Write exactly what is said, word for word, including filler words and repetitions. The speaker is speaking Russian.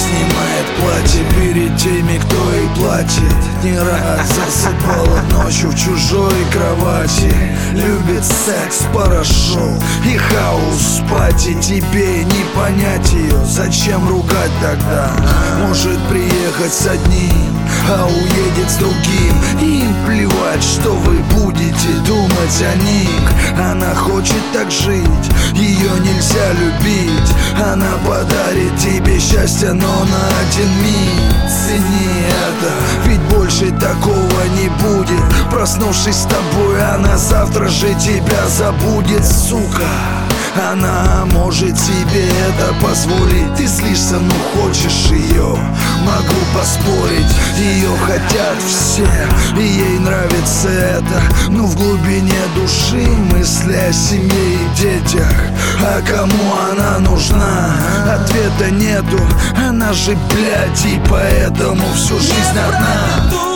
снимает платье перед теми, кто ей платит. Не раз засыпала ночью в чужой кровати. Любит секс, порошок и хаос пати. Тебе не понять ее, зачем ругать тогда? Может приехать с одним, а уедет с другим. Им плевать, что вы будете думать о них. Она хочет так жить, ее нельзя любить. Она подарит тебе счастье, но на один миг. Цени это, ведь больше такого не будет. Проснувшись с тобой, она завтра же тебя забудет, сука. Она может себе это позволить. Ты злишься, но хочешь ее. Могу поспорить, ее хотят все, и ей нравится это. Но в глубине души мысли о семье и детях. А кому она нужна? Ответа нету. Она же, блядь, и поэтому всю жизнь одна.